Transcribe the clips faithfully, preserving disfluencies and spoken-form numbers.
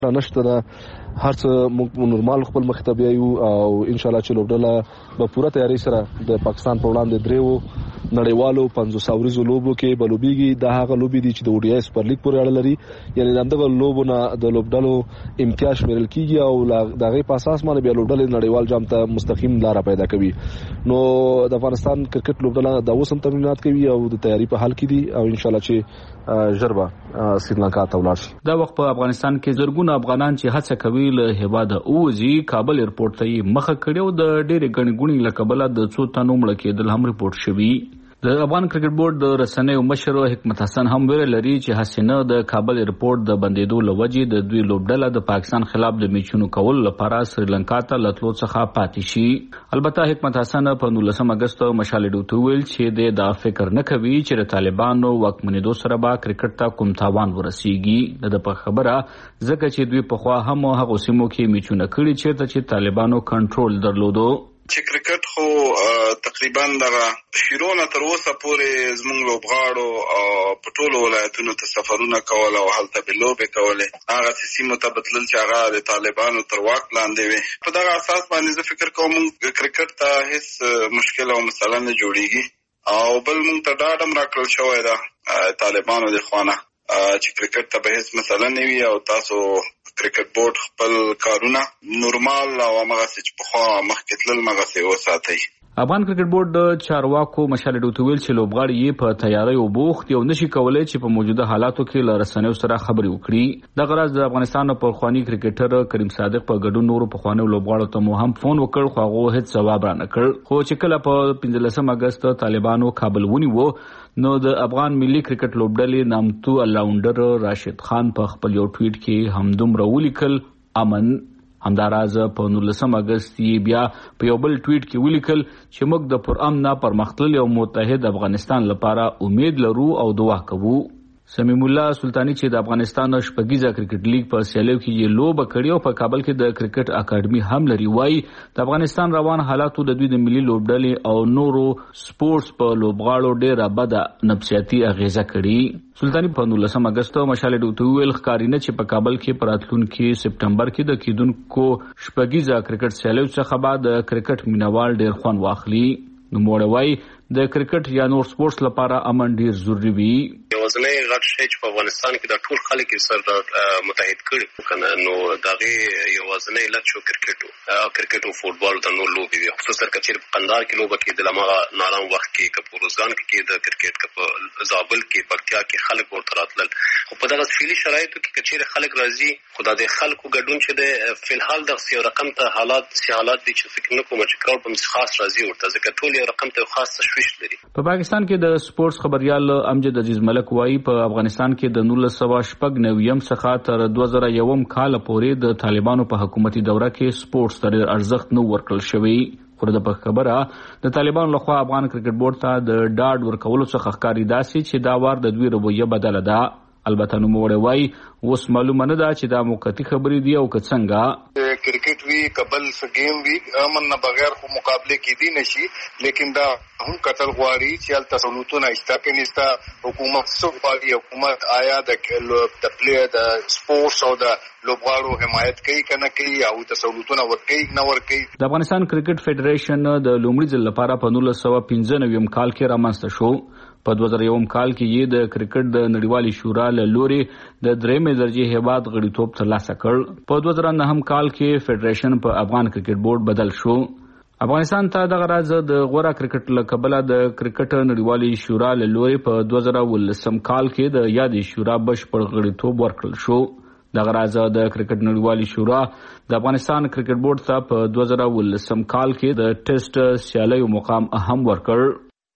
نشته ده، هر څه موږ نورمال خپل مخ ته بیایو او ان شاء الله چې لوبډله په پوره تیاری سره د پاکستان په وړاندې دریو نړیوالو پنځوس اوریزو لوبو کې بلوبېږي. دا هغه لوبې دي چې د اوډي سپر لیګ پورې اړه لري، یعنی دغه لوبونه د لوبډلو امتیاز شمیرل کیږي او د هغې په اساس باندې بیا لوبډلې نړیوال جام ته مستقیم لاره پیدا کوي. نو د افغانستان کرکټ لوبډله د اوس هم تمرینات کوي او د تیاری په حال کې دي او ان شاء الله چې ژر به سریلانکا ته ولاړ شي. دا وخت په افغانستان کې زرګونه افغانان چې هڅه کوي له هیواده اوځي کابل ایرپورټ ته یې مخه کړې او د ډېرې ګڼې ګوڼې له کبله د څو تنو مړه کېدل هم ریپورټ شوي. د افغان کرکټ بورډ د رسنیو مشر حکمت حسن هم ویل لري چې حسینه د کابل ایرپورټ د بندیدو لوجې د دوی لوبډله د پاکستان خلاف د میچونو کول لپاره سریلانکا ته لتلو څخه پاتې شي. البته حکمت حسن په نولسم اگست مشال ډوټو ویل چې د دا فکر نه کوي چې د طالبانو واکمنېدو سره به کرکټ ته کوم تاوان ورسیږي. د په خبره ځکه چې دوی په خوا هم هغه سیمو کې میچونه کړي چې چې طالبانو کنټرول درلودو. چې کرکټ خو تقریبا دغه شیرونه تر اوسه پورې زموږ لوبغاړو په ټولو ولایتونو ته سفرونه کول او هلته به لوبې کولې، هغه سیمو ته بتلل چې هغه د طالبانو تر واک لاندې وي. په دغه اساس باندې زه فکر کوم کرکټ ته هیڅ مشکل او مسله نه جوړیږي او بل موږ ته ډاډ هم راکړل شوی ده طالبانو د خوا نه چې کرکټ ته به هیڅ مسله نه وي او تاسو کرکټ بورډ خپل کارونه نورمال او هغسې چې پخوا مخکې تلل هغسې وساتئ. افغان کرکټ بورډ د چارواکو مشال ډوټو ویل چې لوبغاړي یې په تیاریو بوخت یو نشي کولای چې په موجوده حالاتو کې له رسنیو سره خبرې وکړي. دغه راز د افغانستان په خواني کرکټر کریم صادق په ګډون نورو په خوانو لوبغاړو ته مو هم فون وکړ خو هغه هیڅ ځواب را نه کړ. خو چې کله په پنځلسم اگست طالبانو کابل ونیو نو د افغان ملي کرکټ لوبډلې نامتو الراونډر راشد خان په خپل یو ټویټ کې همدومره ولیکل امن. همداراز په نولسم اگست یې بیا په یو بل ټویټ کې ولیکل چې موږ د پرامن پرمختللي او متحد افغانستان لپاره امید لرو او دعا کوو. سمیم الله سلطانی چې د افغانستان شپږیزه کرکټ لیګ په سیالیو کې یې لوبه کړې او په کابل کې د کرکټ اکیډمي هم لري، وایي د افغانستان روان حالاتو د دوی د ملي لوبډلې او نورو سپورتس په لوبغاړو ډېره بده نفسیاتي اغیزه کړې. سلطانی په نولسم اگست مشال ډوټو ویل ښکاري نه چې په کابل کې په راتلونکي سپټمبر کې د کیدونکو شپږیزه کرکټ سیالیو څخه بعد د کرکټ مینوال ډېر خوند واخلي. نوموړی وایي د کرکټ یا نور سپورتس لپاره امن ډیر ضروری وي. یوازنی غټ شی چې په افغانستان کې د ټول خلک سره متحد کړي کنه نو دغه یوازنی لټ شو کرکټ کرکټ او فوتبال د نور لوبي وي، خصوصا کچیر په قندهار کې لوبه کې د لمغه نارام وخت کې په روزګان کې د کرکټ په زابل کې پکتیا کې خلک ورته راتلل. خو په دغه فعلی شرایطو کې کچیر خلک راځي خدای د خلکو ګډون چې د فلحال د سیو رقم ته حالات سي حالات دي چې فکر نه کوم چې کار په خاص راځي ورته ځکه ټول یو رقم ته خاص تشویش لري. په پاکستان کې د سپورتس خبريال امجد عزیز ملک وایي په افغانستان کې د نولس سوه شپږ نویم څخه تر دوه زره یوم کال پورې د طالبانو په حکومتي دوره کې سپورتس ته ارزښت نه ورکړل شوی. خو د خبره د طالبانو لخوا افغان کرکټ بورډ ته د ډاډ ورکولو څخه ښکاري داسې چې دا وار د دوی رویه بدله ده. البته نوموړی وایي اوس معلومه نه ده چې دا موقتي خبرې دي او که څنګه. کرکټ وی کبل س گیم وی امن نه بغیر خو مقابله کې دي نشي، لیکن دا هم قتل غواړي چې ال تسلطونه استاکه نستا حکومت سو غواړي حکومت آیا د د پلیئر د سپورتس او د لوبغاړو حمایت کوي کنه کوي او تسلطونه ورکوي نه ورکوي. د افغانستان کرکټ فدریشن د لومړي ځل لپاره په نولس سوه پنځه نویم کال کې رامنځته شو. په دوه زره یوم کال کې یې د کرکټ د نړیوالې شورا له لوري د درېمې درجې هیواد غړیتوب ترلاسه کړ. په دوه زره نهم کال کې فدریشن په افغان کرکټ بورډ بدل شو. افغانستان ته دغه راز د غوړه کرکټ له کبله د کرکټ نړیوالې شورا له لوري په دوه زره ولسم کال کې د یادې شورا بشپړ غړیتوب ورکړل شو. دغه راز د کرکټ نړیوالې شورا د افغانستان کرکټ بورډ ته په دوه زره ولسم کال کې د ټیسټ سیالیو مقام اهم ورکړ.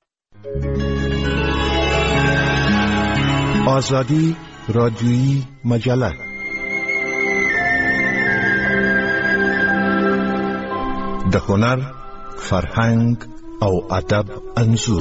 آزادی رادیویی مجله د هنر، فرهنګ او ادب انځور.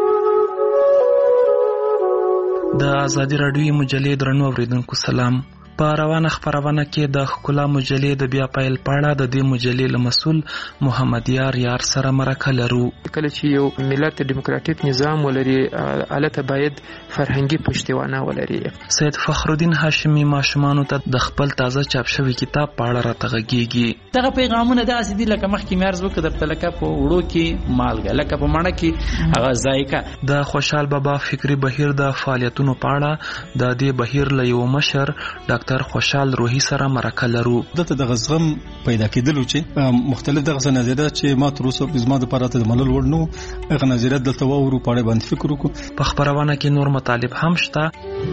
د آزادی رادیویی مجلې درنو اوریدونکو سلام. په روانه خپرونه کې د ښکلا مجلې د بیا پیل په اړه د دې مجلې له مسؤل محمد یار یار سره مرکه لرو. کله چې یو ملت ډیموکراټیک نظام ولري البته باید فرهنګي پشتوانه ولري. سید فخرالدین هاشمی ماشومانو ته د خپل تازه چاپ شوی کتاب په اړه راته غږیږي. دغه پیغامونه داسې دي لکه مخکې مې عرض وکړ درته لکه په وړو کې مالګه، لکه په مڼه کې هغه ذایقه. د خوشحال بابا فکري بهیر د فعالیتونو په اړه د دې بهیر له یو مشر ډاکټر خوشحال روحي سره مرکه لرو. دته د غزغم پیدا کېدلو چې مختلف دغه نظریات چې ما تر اوسه زما د پراته د ملل وړ نو هغه نظریات دلته وورو په اړه باندې فکر وکړو. په خبرونه کې نور مطالب هم شته.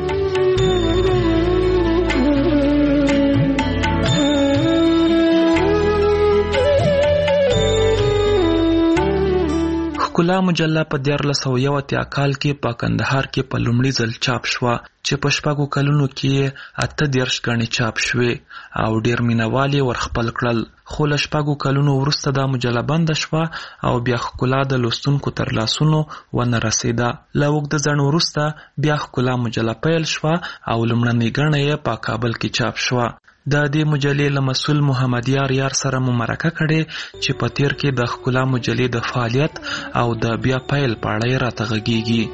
ښکلا مجله په دیارلس سوه یو اتیا کال کې په کندهار کې په لومړي ځل چاپ شوه چې په شپږو کلونو کې اته دېرش ګڼې چاپ شوې او ډېر مینوال یې ورخپل کړل. خو له شپږو کلونو وروسته دا مجله بنده شوه او بیا ښکلا د لوستونکو تر لاسونو ونه رسېده. له اوږده ځنډ وروسته بیا ښکلا مجله پیل شوه او لومړنۍ ګڼه یې په کابل کې چاپ شوه. د دې مجلې له مسؤل محمد یار یار سره مو مرکه کړې چې په تیر کې د ښکلا مجلې د فعالیت او د بیا پیل په اړه یې راته غږیږي.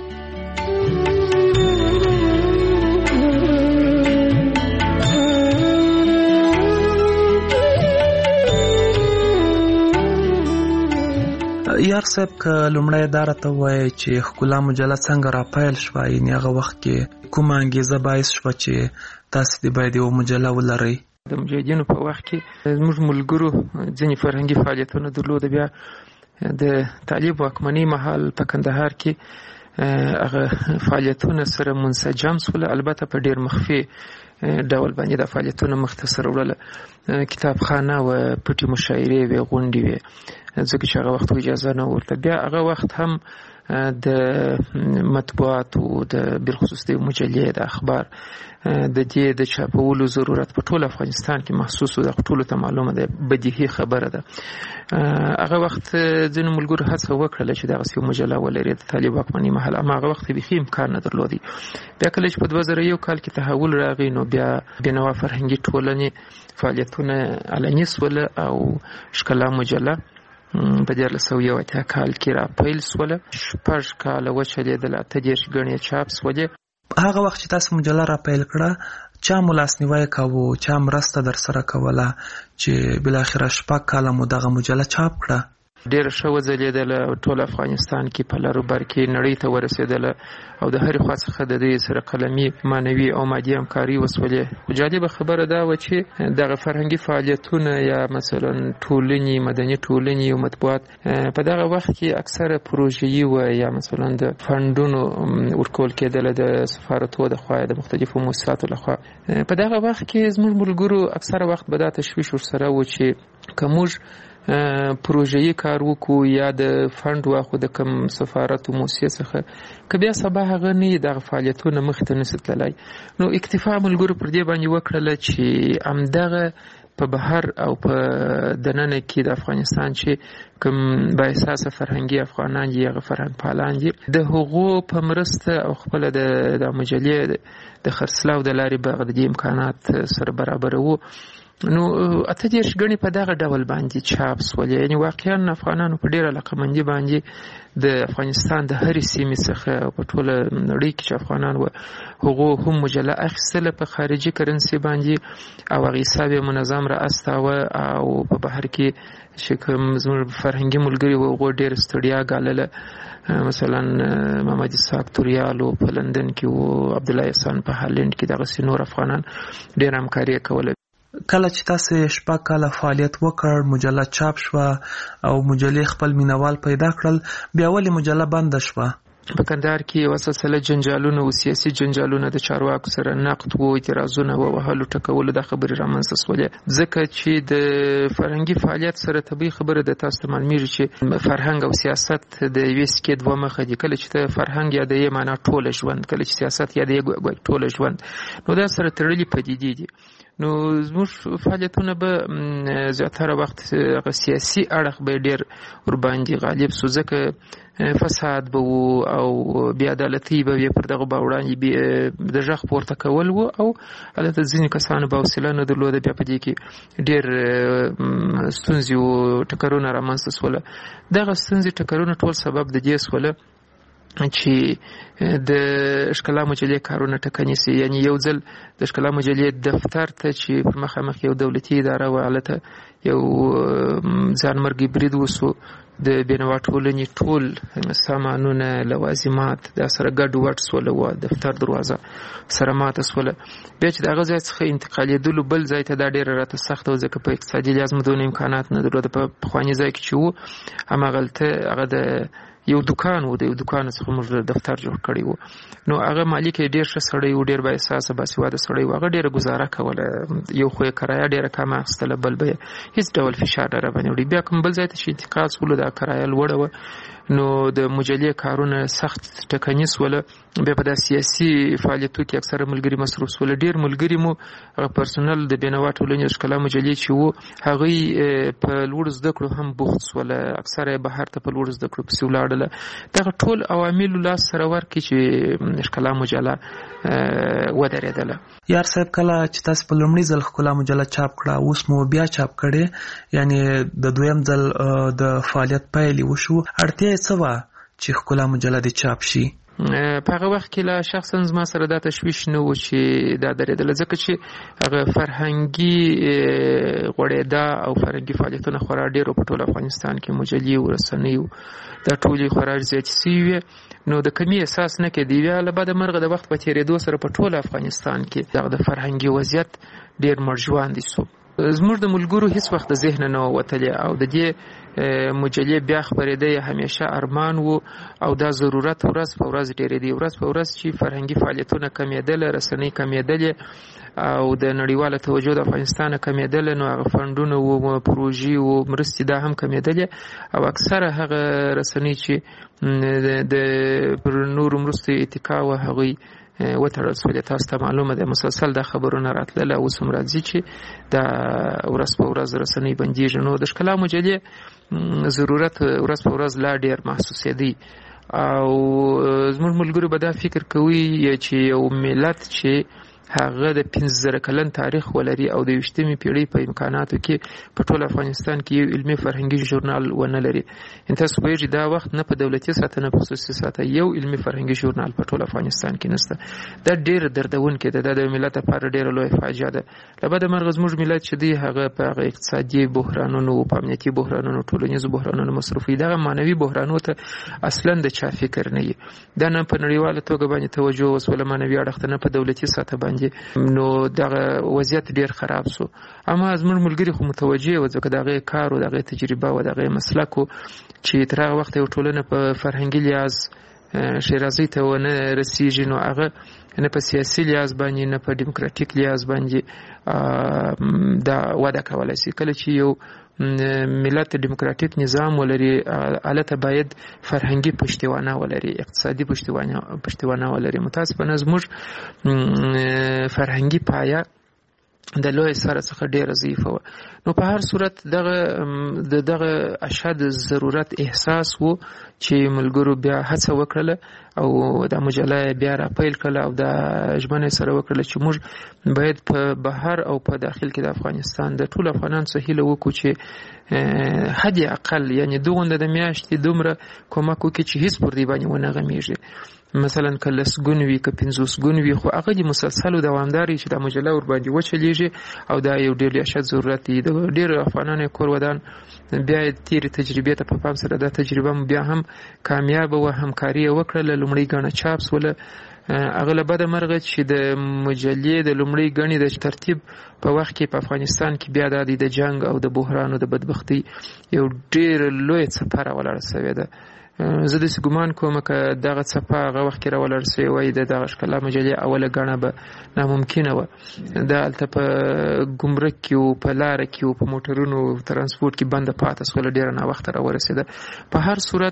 یار صاحب که لومړی دا راته ووایي چې ښکلا مجله څنګه را پیل شوه، یعنې هغه وخت کې کومه انګیزه باعث شوه چې تاسې دې باید یوه مجله ولرئ؟ د مجاهدینو په وخت کې زموږ ملګرو ځینې فرهنګي فعالیتونه درلوده. بیا د طالب واکمنۍ مهال په کندهار کې هغه فعالیتونه سره منسجم شول، البته په ډېر مخفي ډول باندې د فعالیتونو مختصر وړله. کتابخانه و پټې مشاعرې وې، غونډې وې، ځکه چې هغه وخت اجازه نه ورته. بیا هغه وخت هم د مطبوعاتو د بالخصوص د مجلې د اخبار د دې د چاپولو ضرورت په ټول افغانستان کې محسوس و. د ټولو ته معلومه ده، بدیهي خبره ده. هغه وخت ځینو ملګرو هڅه وکړله چې دغسې یو مجله ولري د طالب واکمنۍ مهال، اما هغه وخت بیخي امکان نه درلودی. بیا کله چې په دوه زره یو کال کې تحول راغی نو بیا بینوا فرهنګي ټولنې فعالیتونه علني سول او ښکلا مجله په دیارلس سوه یو اتیا کال کې را پیل سوله. شپږ کاله وچلېدله، اته دېرش ګڼې چاپ سولې. هغه وخت چې تاسو مجله را پیل کړه چا مو لاسنیوی کاوه، چا مرسته در سره کوله چې بالاخره شپږ کاله مو دغه مجله چاپ کړه؟ ډېره ښه وځلېدله، ټول افغانستان کې په لر و بر کې نړۍ ته ورسېدله او د هرې خوا څخه د دې سره قلمي، معنوي او مادي همکاري وسولې. جالبه خبره دا وه چې دغه فرهنګي فعالیتونه یا مثلا ټولنې، مدني ټولنې او مطبوعات په دغه وخت کې اکثره پروژه‌یي وه یا مثلا د فنډونو ورکول کېدله د سفارتو د خوا، د مختلفو مؤسساتو له خوا. په دغه وخت کې زموږ ملګرو اکثره وخت به دا تشویش ورسره و چې که موږ پروژه‌یي کار وکړو یا د فنډ واخو د کم سفارت او موسسې څخه، که بیا سبا هغه نه دغه فعالیتونه مخې ته نشي تللی، نو اکتفا ملګرو پر دې باندې وکړله چې همدغه په بهر او په دننه کې د افغانستان چې کوم بااحساسه فرهنګي افغانان دي، هغه فرهنګ پالان دي، د هغو په مرسته او خپله د مجلې د خرڅلاو د لارې به د دې امکانات سره برابروو. نو اته دېرش ګڼې په دغه ډول باندې چاپ سولې. یعنې واقعا افغانانو په ډېره علاقمندي باندې د افغانستان د هرې سیمې څخه په ټوله نړۍ کې چې افغانان وه هغو هم مجله اخیستله په خارجي کرنسي باندې او هغې حساب یې منظم را استاوه او په بهر کې چې کوم زموږ فرهنګي ملګري وو هغو ډېره ستړیا ګالله. مثلا محمد اسحاق توریالو په لندن کې وو، عبدالله احسان په هالند کې، دغسې نور افغانان ډېره همکاري یې کوله. کله چې تاسو شپږ کاله فعالیت وکړ، مجله چاپ شوه او مجلې خپل مینوال پیدا کړل، بیا ولې مجله بنده شوه؟ په کندهار کې یو سلسله جنجالونه او سیاسي جنجالونه د چارواکو سره نقد وو، اعتراضونه وو، وهلو ټکولو د خبرې رامنځته سولې. ځکه چې د فرهنګي فعالیت سره طبیعي خبره ده، تاسو ته معلومیږي چې فرهنګ او سیاست د یوې سکې دوه مخه دي. کله چې ته فرهنګ یادوې معنا ټوله ژوند، کله چې سیاست یادوې ټوله ژوند، نو دا سره تړلي پدیدې دي. نو زموږ فعالیتونه به زیاتره وخت سیاسي اړخ به ډېر ورباندې غالب سو، ځکه فساد به وو او بیا عدالتي به پر دغه باوړاندې د ژغ پورته کول وو او البته ځینې کسانو به حوصله نه درلوده بیا په دې کې ډېر ستونزې او ټکرونه رامنځته سوله. دغه ستونزې ټکرونه ټول سبب د دې سوله چې د ښکلا مجلې کارونه ټکنیسي، یعنی یو ځل د ښکلا مجلې دفتر ته چې پر مخامخ یو دولتي اداره وه هلته یو ځانمرګي برید وسو، د بینوا ټولنې ټول سامانونه لوازمات دا سره ګډ وډ سوله وه، دفتر دروازه سره ماته سوله. بیا چې د هغه ځای څخه انتقالېدلو بل ځای ته دا ډېره راته سخته وه ځکه په اقتصادي لحاظ مو دونه امکانات نه درلوده. په پخواني ځای کې چې وو هماغلته هغه د یو دکان و، د یو دکان څخه موږ دفتر جوړ کړی و. نو هغه مالک یې ډېر ښه سړی و، ډېر با احساسه باسواده سړی و، هغه ډېره ګزاره کوله، یو خو یې کرایه ډېره کمه اخیستله، بل به یې هېڅ ډول فشار نه راباندې وړي. بیا کوم بل ځای ته چې انتقال سولو دا کرایه لوړه وه، نو د مجلې کارونه سخت ټکنیس وله. بیا په دا سیاسي فعالیتو کې اکثره ملګري مصروف سوله. ډېر ملګري مو هغه پرسونل د بینوا ټولنې د ښکلا مجلې چې وو هغوی په لوړو زده کړو هم بوخت سوله، اکثره یې بهر ته په لوړو زده کړو پسې ولاړله. دغه ټول عواملو لاس سره ورکړي چې ښکلا مجله ودرېدله. یار صاحب کله چې تاسو په لومړي ځل ښکلا مجله چاپ کړه اوس مو بیا چاپ کړې، یعنی د دویم ځل د فعالیت پیل وشو، اړتیا څه وه چې ښکلا مجله دې چاپ شي؟ په هغه وخت کې لا شخصا زما سره دا تشویش نه و چې دا درېدله، ځکه چې هغه فرهنګي غوړېدا او فرهنګي فعالیتونه خورا ډېر په ټول افغانستان کې مجلې او رسنۍ دا ټولې خورا زیاتې سوي وې، نو د کمی احساس نه کېدی. بیا له بده مرغه د وخت په تېرېدو سره په ټول افغانستان کې دغه د فرهنګي وضعیت ډېر مړژواندی سو. زموږ د ملګرو هیڅ وخت د ذهن نه وتلی او د دې مجلې بیا خپرېدی همیشه ارمان وو او دا ضرورت ورځ په ورځ ډېرېدی. ورځ په ورځ چې فرهنګي فعالیتونه کمېدله، رسنۍ کمېدلې او د نړیواله توجه د افغانستان کمېدله، نو هغه فنډونه و، پروژې و، مرستې دا هم کمېدلې او اکثره هغه رسنۍ چې د پر نورو مرستو اتکا وه هغوی وتړل سولې. تاسو ته معلومه ده مسلسل دا خبرونه راتلله، اوس هم راځي چې دا ورځ په ورځ رسنۍ بندېږي. نو د ښکلا مجلې ضرورت ورځ په ورځ لا ډېر محسوسېدی او زموږ ملګرو به دا فکر کوي چې یو ملت چې هغه د پنځه زره کلن تاریخ ولري او د یویشتمې پیړۍ په امکاناتو کې په ټول افغانستان کې یو علمي فرهنګي ژورنال ونه لري. تاسو پوهېږئ دا وخت نه په دولتي سطح نه په خصوصي سطح یو علمي فرهنګي ژورنال په ټول افغانستان کې نشته. دا ډېر دردونکی ده، دا د ملت لپاره ډېره لویه فاجعه ده. له بده مرغه زموږ ملت چې دی هغه په هغه اقتصادي بحرانونو، په امنیتي بحرانونو، ټولنیزو بحرانونو مصروف وي. دغه معنوي بحرانو ته اصلا د چا فکر نه وي. دا نه په نړیواله توګه باندې توجه وسوله معنوي اړخ ته، نه په دولتي سطح باندې، نو دغه وضعیت ډیر خراب سو. اما زموږ ملګري خو متوجه و ځکه دغه کار او دغه تجربه او دغه مسلک چې تر هغه وخت یو ټولنه په فرهنګي لحاظ شیرازي ته ونه رسیږي، نو هغه نه په سیاسي لحاظ باندې نه په ډیموکراتیک لحاظ باندې دا وده کولای شي. کله چې یو ملت ډیموکراتیک نظام ولري البته باید فرهنګي پشتوانه ولري، اقتصادي پشتوانه پشتوانه ولري. متاسفانه زموږ فرهنګي پایه د لوی سره څخه ډیره ضعیفه وه. نو په هر صورت دغه د دغه اشد ضرورت احساس وو چې ملګرو بیا هڅه وکړله او دا مجله بیا را پیل کړله او دا ژمنه سره وکړله چې موږ باید په بهر او په داخل کې د افغانستان د ټول افغانانو څخه هیله وکړو چې حد اقل یعنی دوغنده د میاشتې دومره کومک وکړي چې هیڅ پر دې باندې ونه غمیږي. مثلا که لسګون وي که پنځوسګون وي، خو هغه د مسلسل او دوامداري چې دا مجله ور باندې وچلیږي او دا یو ډېر اشد ضرورت دی. د ډېر افغانانو کور ودان بیا تیرې تجربې ته په پام سره دا تجربه بیا هم کامیاب و، همکاري وکړله، لومړۍ ګڼه چاپ سوله. هغه له بده مرغه چې د مجلې د لومړۍ ګڼې د ترتیب په وخت کې په افغانستان کې بیا د جنگ او د بحران او د بدبختۍ یو ډېر لوی څپه راولاړه سوې ده. زه داسې ګمان کوم که دغه څپه هغه وخت کې راولاړ سوې وای د دغه ښکلا مجلې اوله ګڼه به ناممکنه وه. دا هلته په ګمرک کې و، په لاره کې و، په موټرونو ترانسپورټ کې بنده پاته سوله، ډېره ناوخته راورسېده. په هر صورت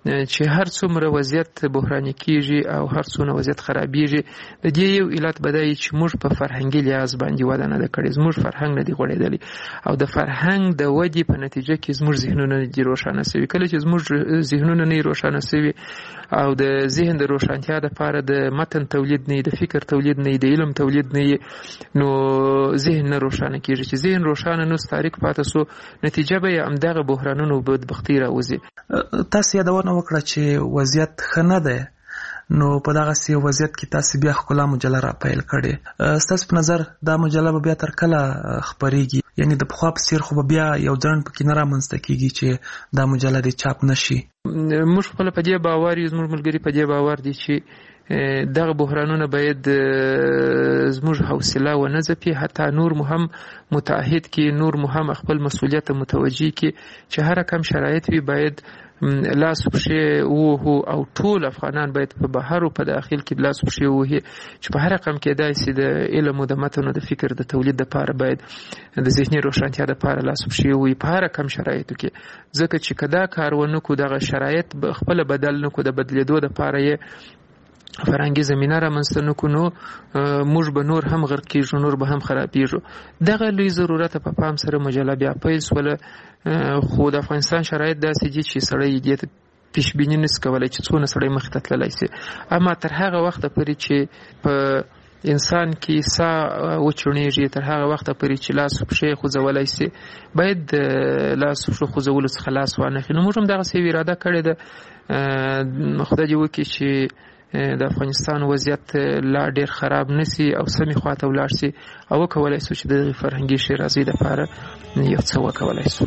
چې هر څومره وضعیت بحراني کیږي او هر څومره وضعیت خرابېږي د دې یو علت بدای چې موږ په فرهنګي لحاظ باندې وده نه ده کړې، زموږ فرهنګ نه دی غوړېدلی او د فرهنګ د ودې په نتیجه کې زموږ ذهنونه نه دي روښانه سوي. کله چې زموږ ذهنونه نه روښانه سوي او د ذهن د روښانتیا دپاره د متن تولید نه د فکر تولید نه د علم تولید نه نو ذهن نه روښانه کیږي. چې ذهن روښانه نو تاریک پاتې سو نتیجه به یې همدغه بحرانونو بدبختي راوځي. تاسو یادونه وکړه چې وضعیت ښه نه دی، نو په دغسې وضعیت کې تاسو بیا ښکلا مجله را پیل کړې. ستاسو په نظر دا مجله به بیا تر کله خپریږي؟ یعنی د پخوا په څېر خو به بیا یو ځنډ پکې نه رامنځته کېږي چې دا مجله دې چاپ نه شي؟ موږ خپله په دې باور یو، زموږ ملګري په دې باور دي چې دغه بحرانونه باید زموږ حوصله ونه ځپي، حتی نور مو هم متعهد کې، نور مو هم خپل مسؤلیت متوجه کې چې هر کم شرایط وي باید لاس پښې ووهو او ټول افغانان باید په بهر او په داخل کې لاس پښې ووهي چې په هر رقم کېدای شي د علم او د متن او د فکر د تولید دپاره باید د ذهني روښانتیا دپاره لاس پښې ووهي په هر کم شرایطو کې. ځکه چې که دا کار ونه کړو دغه شرایط خپله بدل نه کړو، د بدلېدو دپاره یې فرهنګي زمینه رامنځته نه کړو نو موږ به نور هم غرق کېږو، نور به هم خرابېږو. دغه لوی ضرورت په پام سره مجله بیا پیل سوله، خو د افغانستان شرایط داسې دي چې سړی دې ته پیشبیني نشي کولی چې څونه سړی مخې ته تللی شي. اما تر هغه وخته پورې چې په انسان کې ساه وچړنېږي، تر هغه وخته پورې چې لاس پښې خوځولی شي باید د لاس پښو خوځولو څخه لاس وانخلي. نو موږ هم دغسې یوه اراده کړې ده، خدای دې وکړي چې د افغانستان وضعیت لا ډیر خراب نسی او سمې خواته ولاړ شي او وکولای شو چې د فرهنګي شیرازۍ دپاره یو څه وکولای شو.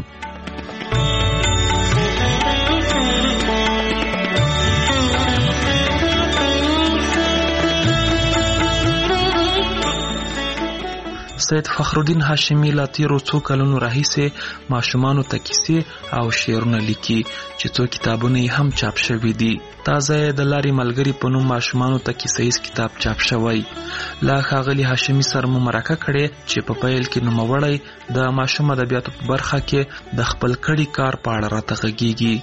سید فخرالدین هاشمي لا تیرو څو کلونو راهیسې ماشومانو ته کیسې او شعرونه لیکي چې څو کتابونه یې هم چاپ شوي دي. تازه د لارې ملګري په نوم ماشومانو ته کیسه ییز کتاب چاپ شوی. له ښاغلي هاشمي سره مو مرکه کړې چې په پیل کې نوموړی د ماشوم ادبیاتو په برخه کې د خپل کړي کار په اړه راته غږیږي.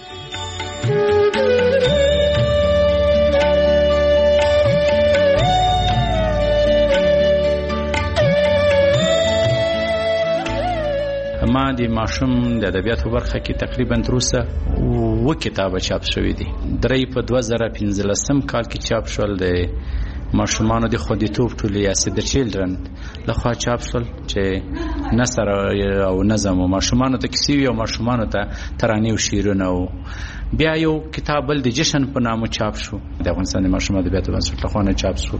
ما د ماشوم د ادبیاتو برخه کې تقریبا تر اوسه اووه کتابه چاپ شوي دي. درې په دوه زره پنځلسم کال کې چاپ شول، د ماشومانو د خوندیتوب ټولې یا سیو د چیلډرن لخوا چاپ شول چې نثر او نظم او ماشومانو ته کیسې وي او ماشومانو ته ترانې او شعرونه. او بیا یو کتاب بل د جشن په نامه چاپ شو، د افغانستان د ماشوم ادبیاتو بنسټ لخوا نه چاپ شو.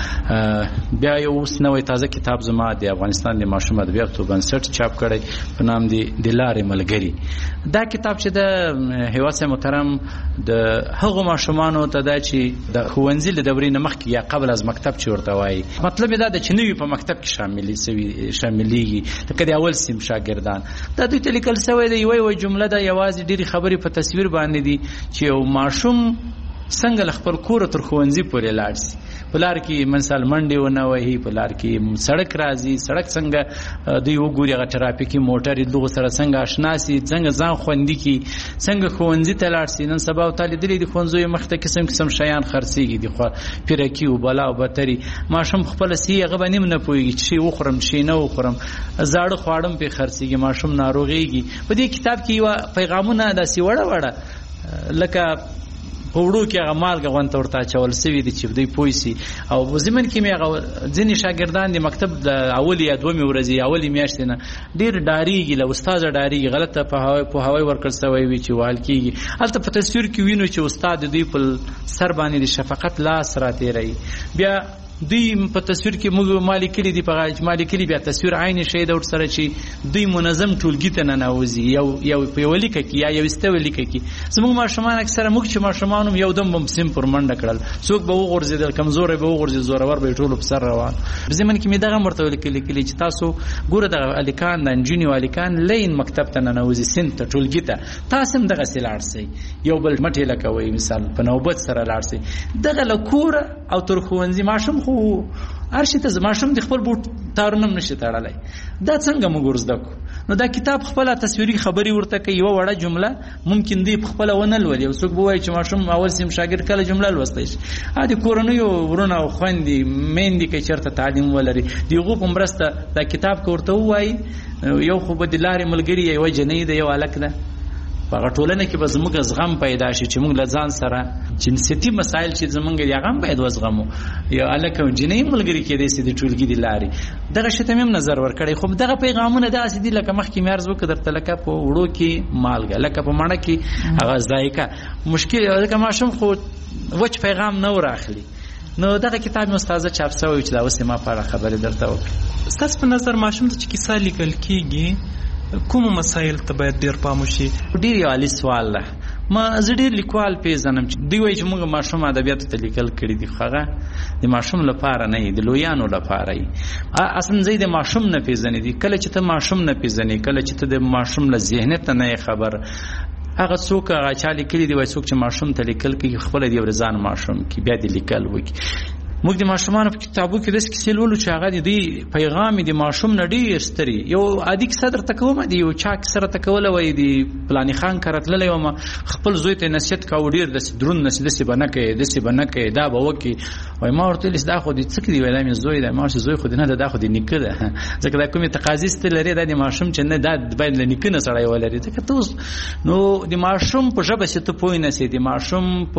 بیا یو اوس نوی تازه کتاب زما د افغانستان د ماشوم ادبیاتو بنسټ چاپ کړی په نام دی د لارې ملګري. دا کتاب چې د هیواد محترم د هغو ماشومانو ته دا چې د ښوونځي له دورې نه مخکې یا قبل از مکتب چې ورته وایي، مطلب یې دا ده چې نوي په مکتب کې شاملې سوي شاملېږي لکه د اول سیم شاګردان. دا دوی ته لیکل سوی دی، یوه یوه جمله ده، یوازې ډېرې خبرې په تصویر باندې دي چې یو ماشوم څنګه له خپل کوره تر ښوونځي پورې لاړ شي. په لار کې منسال منډې ونه وهي، په لار کې سړک راځي، سړک څنګه دوی وګوري، هغه ټرافیکي موټر یې دغو سره څنګه اشنا سي، څنګه ځان خوندي کړي، څنګه ښوونځي ته لاړ شي. نن سبا تا لیدلي د ښوونځیو مخ ته قسم قسم شیان خرڅېږي، د پیرکي او بلا او بتري. ماشوم خپله سي هغه به نیم نه پوهېږي چې شی وخورم شی نه وخورم، زاړه خواړه هم پرې خرڅېږي، ماشوم ناروغېږي. په دې کتاب کې یوه پیغامونه داسې وړه وړه لکه په وړو کې هغه مالګه غونته ورته اچول سوي دي چې دوی پوه سي. او په ضمن کې مې هغه ځینې شاګردان د مکتب د اولې یا دومې ورځې اولې میاشتې نه ډېر ډارېږي، له استاده ډارېږي، غلطه پوهاوی ورکړل سوی وي چې وهل کېږي. هلته په تصویر کې وینو چې استاد د دوی په سر باندې د شفقت لاس راتېروي. بیا دوی په تصویر کې موږ ما لیکلي دي، په ما لیکلي بیا تصویر عین شی ده ورسره چې دوی منظم ټولګي ته ننوځي، یو یو په یوه لیکه کې یا یو ایسته لیکه کې. زموږ ماشومان اکثره موږ چې ماشومان هم یو دم به سیم پر منډه کړل، څوک به وغورځېدل، کمزوری به وغورځېد، زورور به یې ټولو په سر روان. په ضمن کې مې دغه هم ورته لیکلي چې تاسو ګوره دغه هلکان د نجونې او هلکان لین مکتب ته ننوځي، صنف ته، ټولګي ته، تاسو هم دغسې لاړ شئ، یو بل مټې لکوئ، مثال په نوبت سره لاړ شئ. دغه له کوره او تر ښوونځي ماشوم خو هر شي ته ماشوم د خپل بوټ تارونه هم نشي تړلی. دا څنګه موږ ور زده کړو؟ نو دا کتاب خپل تصویري خبري ورته کوي، یو وړه جمله ممکن دی خپل ونه لولي، څوک به وایي چې ماشوم اول سیم شاګرد کله جمله لوستای شي. ا دې کورنۍ ورونه او خويندې مېندې کې چرته تعلیم ولري دیغه په مرسته دا کتاب کوړته وایي یو خو به د لارې ملګری یو جنې دی یو الک ده. په ټولنه کې به زموږ زغم پیدا شي چې موږ له ځان سره جنسيتي مسایل چې زمونږ یې هغه باید وزغمو. یو الک او جنې ملګری کې دي چې د ټولګي د لارې دغه شته مم نظر ورکړي. خو دغه پیغامونه داسې دي لکه مخکې مې عرض وکړ درته لکه په وړو کې مالګه لکه په مڼه کې هغه ذایقه مشکل لکه ماشوم خو وچ پیغام نه ورخلي. نو دغه کتاب مې استاد چاپ شوی چې دا اوس ما په اړه خبرې درته وکړم. ستاسو په نظر ماشوم ته چې کیسه لیکل کیږي کوم مسایل ته باید ډیر پام وشي؟ ډیر یو عالی سوال ده. ما زه ډیر لیکوال پیژنم چې دوی وایي چې موږ ماشوم ادبیاتو ته لیکل کړي دي، خو هغه د ماشوم لپاره نه دي، د لویانو لپاره یي. اصلا زه د ماشوم نه پیژنې دي. کله چې ته ماشوم نه پیژنې، کله چې ته د ماشوم له ذهنیت نه خبر، هغه څوک هغه چا لیکلي دي وایي څوک چې ماشوم ته لیکل کوي خپل دی ورزان ماشوم کې بیا دی لیکل وکړي. موږ د ماشومانو په کتابو کې داسې کیسې لولو چې هغه د پیغام د ماشوم نه ډېر ستري. یو عادي کیسه درته کوم دی، یو چا کیسه راته کوله وایي د فلاني خان کره تللی وم خپل زوی ته نصیحت کاوه ډېر داسې دروند نصیحت داسې به نه کوې داسې به نه کوې دا به وکړي. وایي ما ورته ویل دا خو د څه دي؟ وایي دا مې زوی دی. ما ورته زوی خو دې نه ده دا خو د نیکه ده، ځکه دا کومې تقاضي ستې لري دا د ماشوم چې نه دا باید له نیکه نه سړی ولري. ځکه ته اوس نو د ماشوم په ژبه چې ته پوه نه سې، د ماشوم په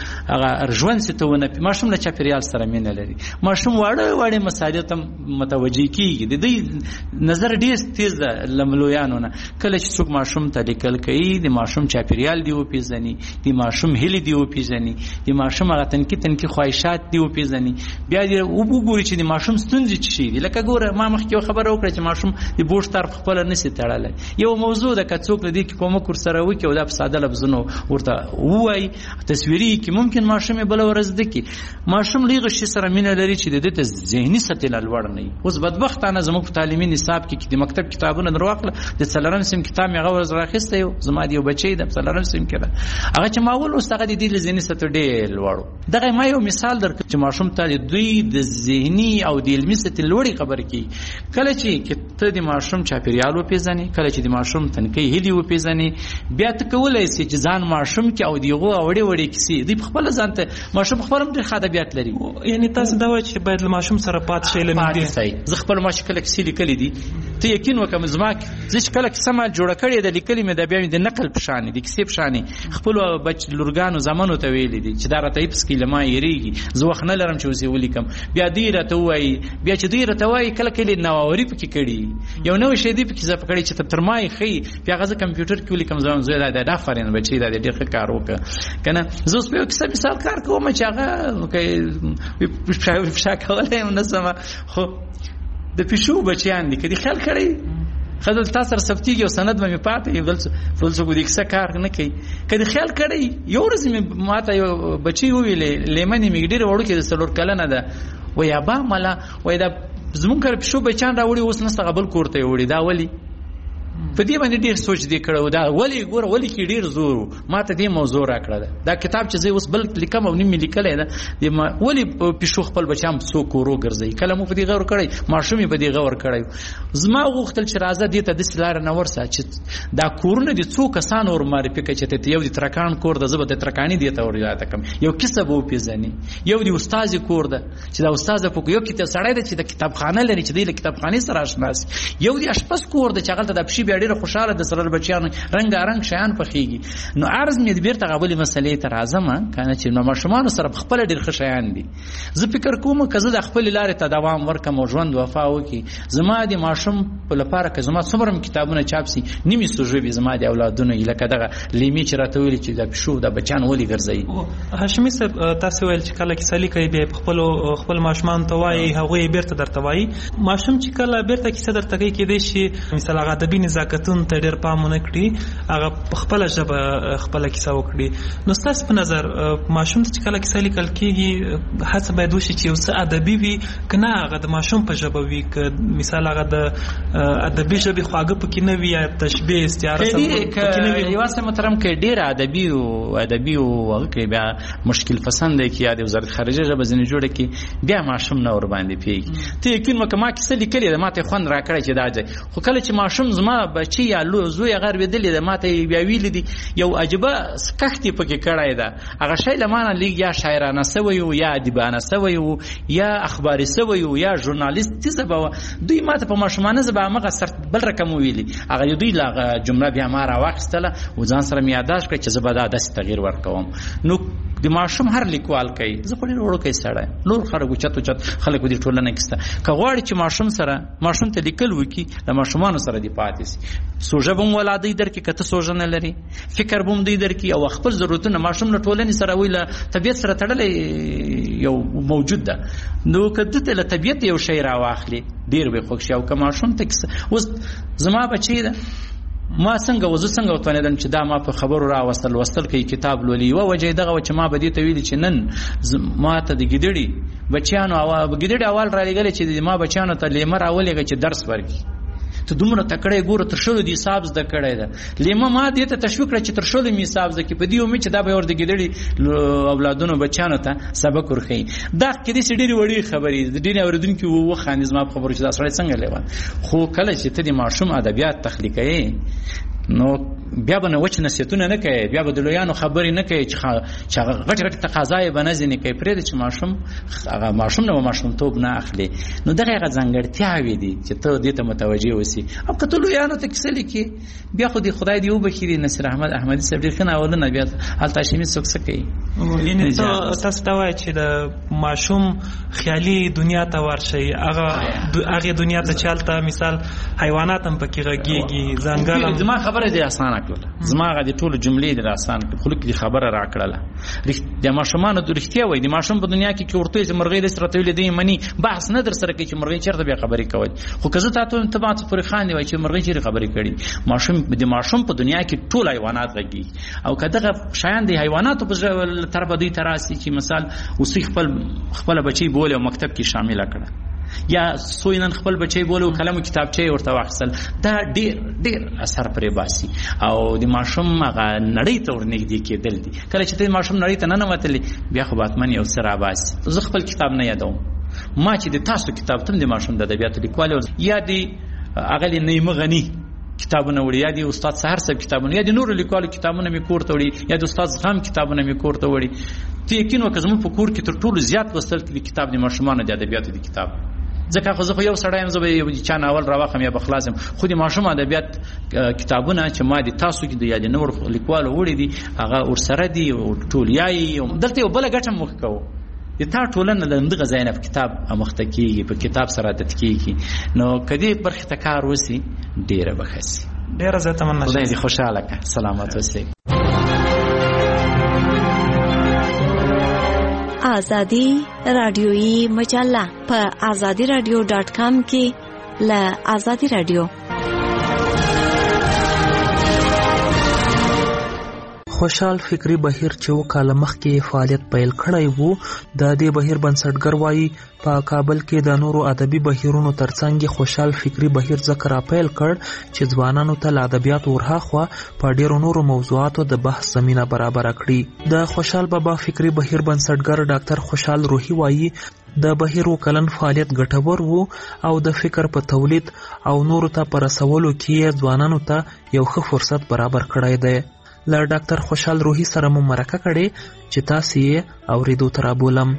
هغه ژوند چې ته ونه ماشوم له چاپېریال سره مینه لري. ماشوم واړه واړه مسایل ته متوجي کیږي. د دې نظر ډیر تیز ده لملویانو نه. کله چې څوک ماشوم ته لیکل کوي د ماشوم چاپیریال دی او پیژني، د ماشوم هلي دی او پیژني، د ماشوم هغه تنکی تنکی خواهشات دی او پیژني. بیا دې وګوري چې د ماشوم ستونزې څه شي دي. لکه ګوره ما مخکې خبره وکړه چې ماشوم د بوش طرف خپل نه سي تړلی. یو موضوع ده که څوک لدی کې کوم کور سره وکي او دا په ساده لفظونو ورته وایي تصویري کې ممکن ماشوم بل ورځ دکی ماشوم لیغه شي سره مینه لري چې د دې ته ذهني سطح لوړ نه وي. اوس بدبختانه زموږ په تعلیمي نصاب کې د مکتب کتابونه درواخله د څلورم سیم کتاب مې هغه ورځ راخسته یو زما دی یو بچی د څلورم سیم کې ده هغه چې ما ول اوس هغه د دې ذهني سطح ډېر لوړ. دغه ما یو مثال درکړم چې ماشوم ته دوی د ذهني او د علمي سطح لوړې خبرې کوي. کله چې ته د ماشوم چاپیریال وپیژنې، کله چې د ماشوم تنکي هلي وپیژنې، بیا ته کولای شې چې ځان ماشوم کې او دیغه وړې وړې کیسې دی په خپل ځان ته ماشوم خپل هم ډېر ادبیات لري. یعنی تاسو دا وایي چې باید له ماشوم سره پات شي لنډي. زه خپل ماشوم کله کیسې لیکلې دي ته یقین وکم زما زه کله کیسه ما جوړ کړې ده لیکلې مې د بیا د نقل پشانې د کیسې پشانې خپل بچ لورګانو زمانو ته ویلې دي چې دا راته هیڅ کې لما یریږي زه وخت نه لرم چې وسې ولیکم. بیا دې راته وایي بیا چې دې راته وایي کله کله نووري پکې کړي یو نو شی دی پکې زه پکړې چې تر ترمای خي بیا غزه کمپیوټر کې ولیکم زه زه دا د افرین بچی دا ډېر ښه کار وکړ کنه. زه اوس په کیسه مثال کار کوم چې هغه په شا کولای هم نسمه خو د پښو بچیان دي کدي خیال کړی خدای تاسو سره سفتیږي او سند مې پاتې یو بل فل څه ګودي څه کار نه کوي کدي خیال کړی. یو ورځ مې ماته یو بچی ویلې لیمنې مې ډېر وړو کې د سلور کلنه ده وای ابا مالا وای دا زمون کړ پښو بچان راوړي اوس نسته قبل کوړته وړي دا ولی په دې باندې ډېر سوچ دی کړو دا ولی ګوره ولی کې ډېر زور ماته دې موضوع را کړه دا کتاب چې زه اوس بل لیکم او نیمه لیکلې ده ولی پښو خپل بچام څو کورو ګرځي کله مو په دې غور کړی ماشومې په دې غور کړی. زما غوښتل چې راځه دې ته د سلار نه ورسه چې دا کورونه دي څو کسان اور معرفي کوي چې ته یو د ترکان کور د زبده ترکانی دی ته ورته کم یو کیسه به پیژني یو د استاد کور ده چې دا استاد په یو کتاب سړی دی چې د کتابخانه لري چې د کتابخانه سره آشنا یو د اشپز کور د چغل ته د پښې ډېر خوشاله د سره بچیانو رنگ رنگ شیان پخېږي. نو عرض مې د بیرته غوړې مسلې ته راځم کنه چې نو ماشومان سره خپل ډېر ښه شیان دي. زه فکر کوم که زه د خپل لارې ته دوام ورکم او ژوند وفا وکړي زما د ماشوم په لپاره که زما څومره کتابونه چاپ سي نیمه سوژې زما د اولادونو لکه دغه لیمي چې راته ویل چې د پښو د بچان ولي ګرځي. هاشمي صاحب تاسو ویل چې کله کیسه لیکي به خپل خپل ماشومان ته وایي هغه بیرته درته وایي ماشوم چې کله بیرته کیسه درته کوي کې دی شي مثلا هغه ادبي نزاکتون ته ډېر پام نه کړي هغه خپل ژبه خپل کیسه وکړي. نو ستاسو په نظر ماشوم چې کله کیسه لیکل کېږي هڅه باید وشي چې یو څه ادبي وي کنه هغه د ماشوم په ژبه وي که مثال هغه د ادبي ژبې خواږه پکې نه وي یا تشبیه استعاره سم پکې نه وي. یو څه محترم کې ډېر ادبي او ادبي او کې بیا مشکل پسند دی کې د وزارت خارجه ژبه ځنې جوړه کې بیا ماشوم نه ور باندې پیږي. ته یقین وکړه ما کیسه لیکلې ده ماته خوند راکړی چې دا ځای خو کله چې ماشوم زما بچي یا زوی غیر ودلې د ماته بیا ویل دي یو عجبه سکختی پکې کړای دا هغه شی لمانه لیگ یا شاعرانه سوی یا ادیبانه سوی یا اخباري سوی یا ژورنالیست سبا دوی ماته په ماشومانه زبا مغه سر بل رقم ویلي هغه دوی لا جمله بیا ما را واخستله و ځان سره می یاداش کړ چې زبا دا د تغییر ورکوم نو د ماشوم هر لیکوال کوي زه په ډېر وړو کې سړی لور خلکو چتو چت خلکو دې ټولنه کېسته که غواړي چې ماشوم سره ماشوم ته لیکل وکي د ماشومانو سره دی پاتې سي سوژه به ولادي درکې کته سوژه نه لري فکر بوم دی درکې او خپل ضرورتونه ماشوم له ټولنې سره ویله طبيعت سره تړلې یو موجود ده نو کده ته له طبيعت یو شی راواخلي ډېر به خوښ او که ماشوم ته اوس زما بچی ده ما څنګه وزو څنګه وتونیدم چې دا ما په خبرو را وصل وصل کوي کتاب لولي و وجه دغه چې ما بدی ته ویل چې نن ما ته د ګډړي بچیانو او ګډړي اول را لګل چې ما بچیانو ته لیمر اولېږي چې درس ورکړي ته دومره تکړه ګوره تر شلو دی حساب زده کړی ده لیمه ما دې ته تشویق کړ چې تر شلو می حساب زده کې په دې امید چې دا به ور د ګډړي اولادونو بچیانو ته سبق ورخي دا کې دې سړي وړي خبرې د دې اوردونکو و خانیز ما خبرو چې دا سړی څنګه لیوان خو کله چې ته د ماشوم ادبیات تخلیقي نو بیا به نو وچ نصیحتونه نه کوي بیا به د لویانو خبرې نه کوي چې غټ غټ تقاضای به نه ځنې کوي پرې چې ماشوم هغه ماشوم نه ماشوم توب نه اخلي نو دغه هغه ځانګړتیاوې دي چې ته دې ته متوجه اوسې او که ته لویانو ته کیسه لیکي بیا خو دې خدای دې وبخښي نصیر احمد احمدي صاحب ډېر ښه ناولونه بیا هلته هاشمي څوک څه کوي یعنې تاسو ته وایي چې د ماشوم خیالي دنیا ته ورشئ هغه هغې دنیا ته چې هلته مثال حیوانات هم پکې غږېږي ځنګل زما خبره دې اسانه کړله زما هغه د ټولو جملې دې اسان کړل خو لکه دې خبره را کړله د ماشومانو د رښتیا وایي د ماشوم په دنیا کې چې ورته چې مرغۍ داسې راته ویلې دی مني بحث نه در سره کوي چې مرغۍ چېرته بیا خبرې کوي خو که زه تاته ته ماته پورې خاندې وایي چې مرغۍ چېرې خبرې کړي ماشوم د ماشوم په دنیا کې ټول حیوانات غږېږي او که دغه شیان د حیواناتو په طرفه دوی ته راسي چې مثال اوسې خپل خپله بچی بولي او مکتب کې شامله کړه یا سوینن خپل بچی بوله او قلم او کتابچه ورته واخیستل دا ډیر ډیر اثر پرې باسي او د ماشوم هغه نړۍ ته ورنږدې کېدل دي کله چې د ماشوم نړۍ ته ننوتلې بیا خو باتمن یو څه راباسي زه خپل کتاب نه یادوم ما چې د تاسو کتاب تم د ماشوم د ادبیاتو لیکوال یا د هغه نیمه غني کتابونه وړي یا د استاد سحر صاحب کتابونه یا د نور لیکوالو کتابونه مې کور ته وړي یا د استاد غام کتابونه مې کور ته وړي ته یقین وکړه زموږ په کور کې تر ټولو زیات وسل کې کتاب د ماشومانو د ادبیاتو د کتاب ځکه خو زه خو یو سړی یم زه به یو چا ناول راواخلم یا به خلاص یم خو د ماشوم ادبیات کتابونه چې ما د تاسو کې د یا د نور لیکوالو وړي دي هغه ورسره دي ټول یایي دلته یو بله ګټه موږ کوو د تا ټولنه د همدغه ځای نه په کتاب اموخته کېږي په کتاب سره عادت کېږي نو که دې برخې ته کار وسي ډېره به ښه سي ډېره زیاته مننه خدای دې خوشحاله کړه سلامت اوسئ آزادی رادیویی مجله په آزادی رادیو ډاٹ کام کې له آزادی رادیو خوشحال فکری بهیر چې وکاله مخکې فعالیت پیل کړی وو د دې بهیر بنسټګر وایي په کابل کې د نورو ادبي بهیرونو ترڅنګ خوشحال فکری بهیر ځکه را پیل کړ چې ځوانانو ته له ادبیاتو ورهاخوا په ډیرو نورو موضوعاتو د بحث زمینه برابره کړي د خوشحال بابا فکری بهیر بنسټګر ډاکټر خوشحال روحي وایي د بهیر وکلن فعالیت ګټور وو او د فکر په تولید او نورو ته په رسولو کې ځوانانو ته یو ښه فرصت برابر کړی دی له ډاکټر خوشحال روحي سره مو مرکه کړې چې تاسو یې اورېدو ته رابولم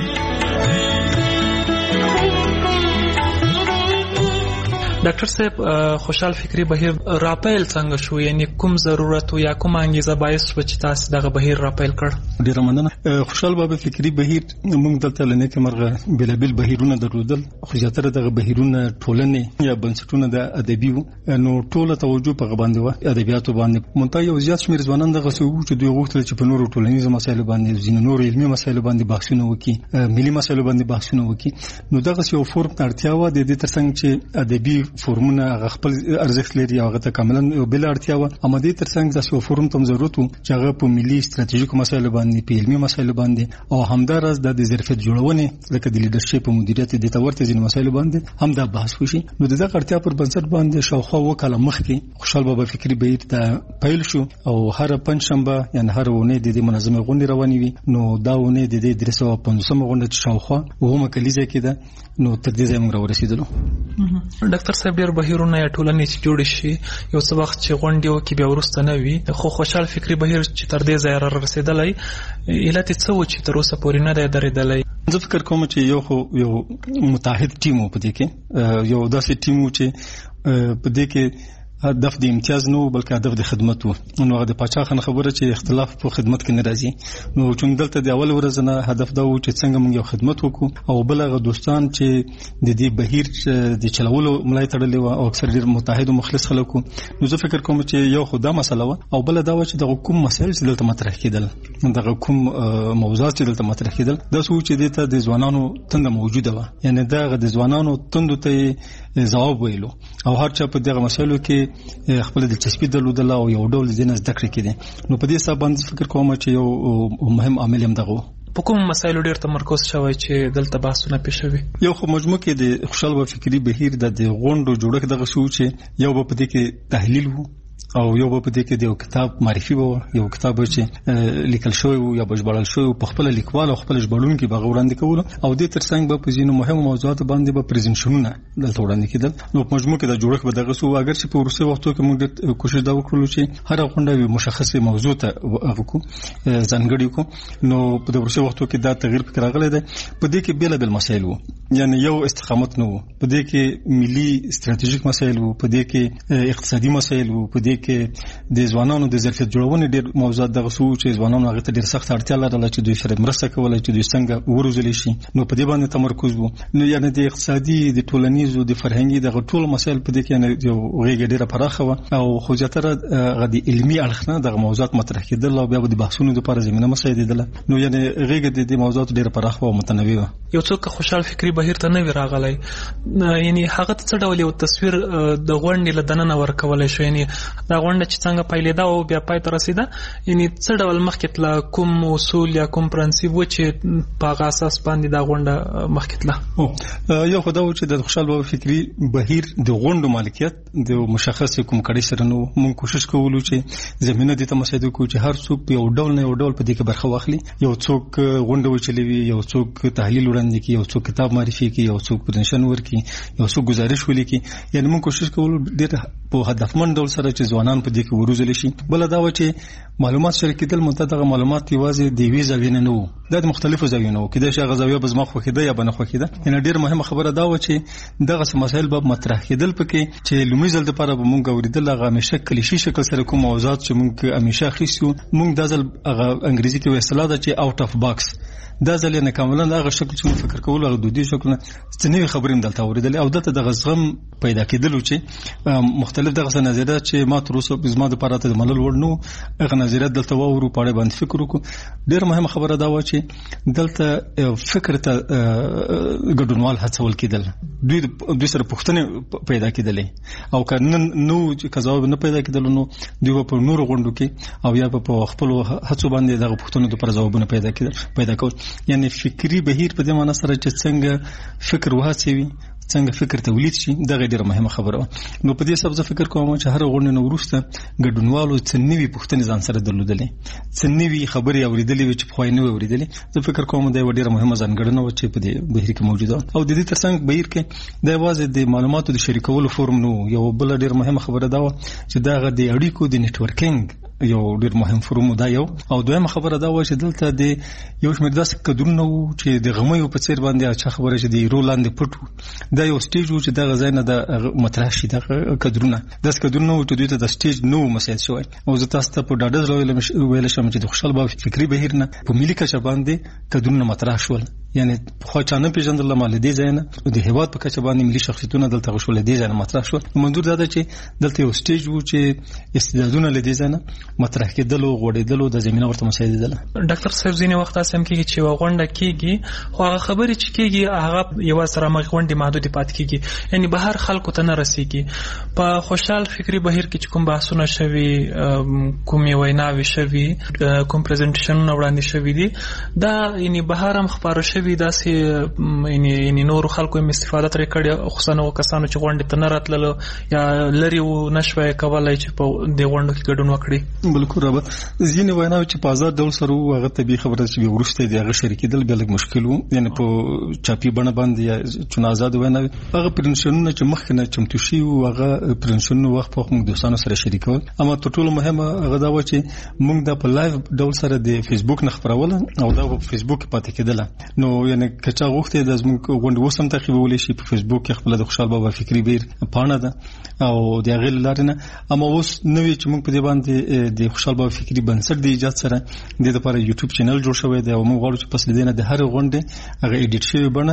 ډاکټر صاحب خوشحال فکری بهیر راپیل څنګه شو یعنی کوم ضرورت یا کوم انګیزه باعث شو چې تاسو دغه بهیر راپیل کړ ډیره مننه خوشحال بابا فکری بهیر موږ دلته لنه کې مرغه بلابل بهیرونه درلودل خو زیاتره دغه بهیرونه ټولنې یا بنسټونه د ادبي نو ټوله توجه په باندې و ادبیاتو باندې مونږ یو زیات شمیر ځوانان دغه سو چې دوی غوښتل چې په نورو ټولنیزو مسایلو باندې ځینې نور علمي مسایلو باندې بحثونه وکړي ملي مسایلو باندې بحثونه وکړي نو دغه یو فورم اړتیا و د دې ترڅنګ چې ادبي فورمونه هغه خپل ارزښت لري هغه ته کاملا یو بل اړتیا و امدې ترڅنګ د یو فورم تم ضرورت چې هغه په ملي ستراتیژیکو مسایلو باندې په علمي مسایلو باندې او همدارس د ظرفیت جوړونې لکه د لیدرشپ او مدیریت د تورته ځین مسایلو باندې هم دا بحث وشي نو دغه اړتیا پر بنسټ باندې شاوخوا وکاله مخکې خوشحال بابا فکری بهیر ته پیل شو او هر پنځشنبه یعنی هر ونه د منظمه غونډه روانې وي نو دا ونه د دې درې سوه پنځوسمه غونډه شاوخوا وهمه کلیزه کې ده نو تر دې ځای موږ ورسېدلو ډاکټر صاحب ډېر بهیرونه یا ټولنې چې جوړې شي یو څه وخت چې غونډې وکړي بیا وروسته نه وي، خو خوشحال فکري بهیر چې تر دې ځایه را رسېدلی علت یې څه و چې تر اوسه پورې نه دی درېدلی؟ زه فکر کوم چې یو خو یو متحد ټیم و په دې کې، یو داسې ټیم و چې په دې کې هدف د امتیاز نه بلکې هدف د خدمت وو. نو هغه د پاچا خان خبره چې اختلاف په خدمت کې نه راځي، نو چون دلته د اول ورځ نه هدف دا و چې څنګه موږ یو خدمت وکړو، او بل هغه دوستان چې د دې بهیر د چلولو ملای تړلې و او اکثر ډېر متحد او مخلص خلک وو. نو زه فکر کوم چې یو خو دا مسله و، او بل دا و چې د کوم مسایل چې دلته مطرح کېدل، د کوم موضوعات چې دلته مطرح کېدل، دا څه چې دته د ځوانانو تنده موجوده و، یعنی دا د ځوانانو تندو ته جواب ویلو، او هر چا په دغه مسایلو کې خپل دلچسپي درلودله او یو ډول ځینې زده کړې کېدې. نو په دې حساب باندې فکر کوم چې یو مهم عامل هم دغه و. په کوم مسایلو ډېر تمرکز شوی چې دلته بحثونه پیښ شوي؟ یو خو مجموع کې د خوشحال بابا فکري بهیر د غونډو جوړښت دغه شو چې یو په دې کې تحلیل وو، او یو په دې کې د یو کتاب معرفي وو، یو کتاب چې لیکل شوی وو یا بجبړل شوی په خپل لیکوال او خپل ژباړونکي به وړاندې کول، او د ترڅنګ به په ځینو مهمو موضوعاتو باندې به پریزنټیشنونه دلته وړاندې کېدل. نو په مجموع کې د جوړښت به دغه سو، اگر چې په وروستي وختو کې موږ کوشش دا وکړو چې هر غونډه یو مشخصه موضوع ته وکړو، ځانګړی کو. نو په وروستي وختو کې دا تغییر پکې راغلی دی. په دې کې بیل بیل مسایل وو، یعنی یو استقامت نه وو، په دې کې ملي ستراتیژیک مسایل وو، په دې کې اقتصادي مسایل وو، په دې کې د ځوانانو د ظرفیت جوړونې ډېر موضوعات دغه سو چې ځوانانو هغه ته ډېر سخت اړتیا لرله چې دوی سره مرسته کوله چې دوی څنګه وروزلی شي. نو په دې باندې تمرکز وو. نو یعنی د اقتصادي، د ټولنیزو، د فرهنګي دغه ټول مسایل په دې کې یو غیږ ډېره پراخه وه، او خو زیاتره هغه د علمي اړخ نه دغه موضوعات مطرح کېدل او بیا به د بحثونو لپاره زمینه مساعدېدله. نو یعنی غیږ د دې موضوعاتو ډېره پراخه او متنوع وه. یو څوک خوشحال فکري بهیر ته نه وي راغلی، یعنی هغه ته څه ډول یو تصویر د غونډې له دننه ورکولی شو؟ یعنی دا غونډه چې څنګه پیلېده او بیا پای ته رسېده، یعنی څه ډول مخکې تله، کوم اصول یا کوم پرنسیپ و چې په هغه اساس باندې دا غونډه مخکې تله؟ یو خو دا و چې د خوشحال بابا فکري بهیر د غونډو مالکیت د مشخص کوم کړۍ سره نه و. موږ کوشش کولو چې زمینه دې ته مساعده کړو چې هر څوک په یو ډول نه یو ډول په دې کې برخه واخلي، یو څوک غونډه وچلوي، یو څوک تحلیل وړاندې کړي، یو څوک کتاب معرفي کړي، یو څوک پرزنټیشن ورکړي، یو څوک گزارش ولیکي. یعنی موږ کوشش کولو ډېر په هدفمند ډول سره چې ځوانان په دې کې وروزل شي. بل دا و چې معلومات شریکېدل، متدغه معلومات یوازې د یوې زاویې نه وو، دا د مختلفو زاویو نه وو، کېدای شي هغه زاویه به زما خوښېده یا به نه خوښېده. یعنې ډېر مهمه خبره دا وه چې دغسې مسایل به مطرح کېدل پکې چې لومړي ځل دپاره به مونږ اورېدل هغه همیشه کلیشي شکل سره کوم موضوعات چې مونږ همیشه اخیستي وو. مونږ دا ځل هغه انګریزي کې یوه اصطلاح ده چې آوټ آف باکس، دا ځل یې نه کاملا هغه شکل چې مونږ فکر کولو هغه دودي شکلونه څه نوې خبرې هم دلته اورېدلې، او دلته دغه زغم پیدا کېدلو چې مختلف دغسې نظریات چې ما تر اوسه زما دپاره ته د منلو وړ نه وو، هغه نظریات دلته واورو، په اړه باندې فکر وکړو. ډېره مهمه خبره دا وه چې دلته فکر ته ګډونوال هڅول کېدل، دوی دوی سره پوښتنې پیدا کېدلې، او که نن نو که ځواب نه پیدا کېدل نو دوی به په نورو غونډو کې او یا په خپلو هڅو باندې دغه پوښتنو دپاره ځوابونه پیدا کېدل پیدا کول. یعنی فکري بهیر په دې معنی سره چې څنګه فکر وهڅوي، څنګه فکر تولید شي، دغه ډیره مهمه خبره وه. نو په دې سبب زه فکر کوم چې هر غونډه نو وروسته ګډونوالو څه نوي پوښتنې ځان سره درلودلې، څه نوي خبرې اورېدلې وې چې پخوا یې نه وې اورېدلې. زه فکر کوم دا یوه ډیره مهمه ځانګړنه وه چې په دې بهیر کې موجوده وه. او د دې ترڅنګ بهیر کې دا یوازې د معلوماتو د شریکولو فورم نه و، یو بله ډیره مهمه خبره دا وه چې دغه د اړیکو د نیټورکینګ یو ډیر مهم فورم دا یو. او دویمه خبره دا و چې دلته د یو شمېر داسې کدرونه وو چې د غمیو په څېر باندې اچھا خبره چې د ایرو لاندې پټ وو. دا یو سټیج و چې دغه ځای نه د مطرح شي دغه کدرونه، داسې کدرونه وو چې دوی ته د سټیج نه و مساعد شوی. او زه تاسو ته په ډاډه زړه ویلی شم چې د خوشحال بابا فکري بهیر نه په ملي کچه باندې کدرونه مطرح شول. یعنی پخوا چا نه پېژندله، ما له دې ځای نه د هېواد په کچه باندې ملي شخصیتونه دلته شول، له دې ځای نه مطرح شول. منظور دا ده چې دلته یو سټیج و چې استعدادونه له دې ځای نه مطرح کېدلو، غوړېدلو، د زمینه ورته مساعدېدله. ډاکټر صاحب ځینې وخت داسې هم کېږي چې یوه غونډه کېږي خو هغه خبرې چې کېږي هغه یوازې سره همغې غونډې محدودې پاتې کېږي، یعنی بهر خلکو ته نه رسېږي. په خوشحال فکري بهیر کې چې کوم بحثونه شوي، کومې ویناوې شوي، کوم پرزنټیشنونه وړاندې شوي دي، دا یعنی بهر هم خپاره شوي شوی داسې یعنی نور خلکو هم استفاده ترې کړې خصوصا کسانو چې غونډې ته نه راتللو یا لري و نشوي کولای چې په دې غونډو کې ګډون وکړي. بالکل رابط ځینې ویناوې چې په آزاد ډول سره وو هغه طبیعي خبره چې وروسته دی هغه شریکېدل بیا لږ مشکل وو یعنی په چاپي بڼه باندې یا چون آزاد ویناوې هغه پرنشنونه چې مخکې نه چمتو شي او هغه پرنشنونه وخت په موږ دوستانو سره شریکول. اما تر ټولو مهمه هغه دا و چې موږ د په لایو ډول سره د فیسبوک نه خبرول او دا په فیسبوک پاتې کېدل. نو یعنی کچا غوښته د زموږ غونډه وسم تعقیبول شي په فیسبوک کې خپل د خوشحال بابا فکری بیر پاڼه ده او د هغه لارنه. اما اوس نوې چې موږ په دې باندې د خوشحال بابا فکری بنسټ د ایجاد سره د لپاره یوټیوب چینل جوړ شوی دی او موږ غواړو چې پس لیدنه د هر غونډه هغه ایډیټ شوی بڼه